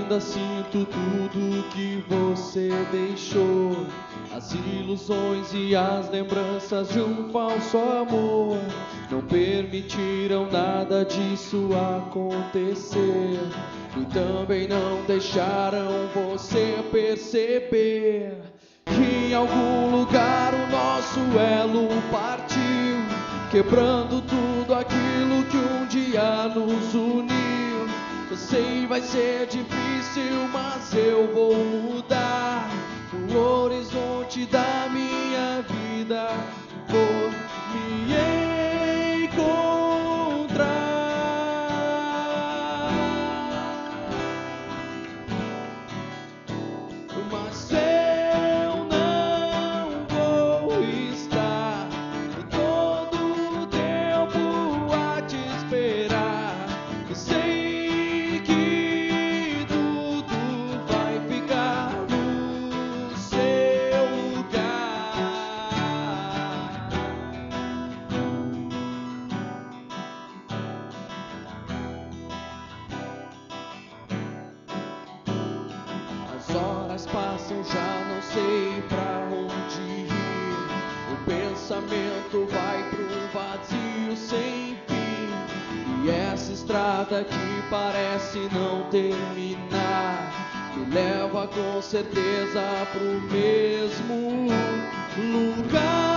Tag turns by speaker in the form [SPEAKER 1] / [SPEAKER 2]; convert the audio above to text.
[SPEAKER 1] ainda sinto tudo que você deixou, as ilusões e as lembranças de um falso amor não permitiram nada disso acontecer, e também não deixaram você perceber que em algum lugar o nosso elo partiu, quebrando tudo aquilo que um dia nos uniu. Eu sei, vai ser difícil, mas eu vou mudar o horizonte da minha vida. Vou me encontrar. Mas eu não vou estar todo o tempo a te esperar. Eu sei que tudo vai ficar no seu lugar. As horas passam, já não sei pra onde ir. O pensamento vai pro vazio sem fim, e essa estrada que parece não terminar me leva com certeza pro mesmo lugar.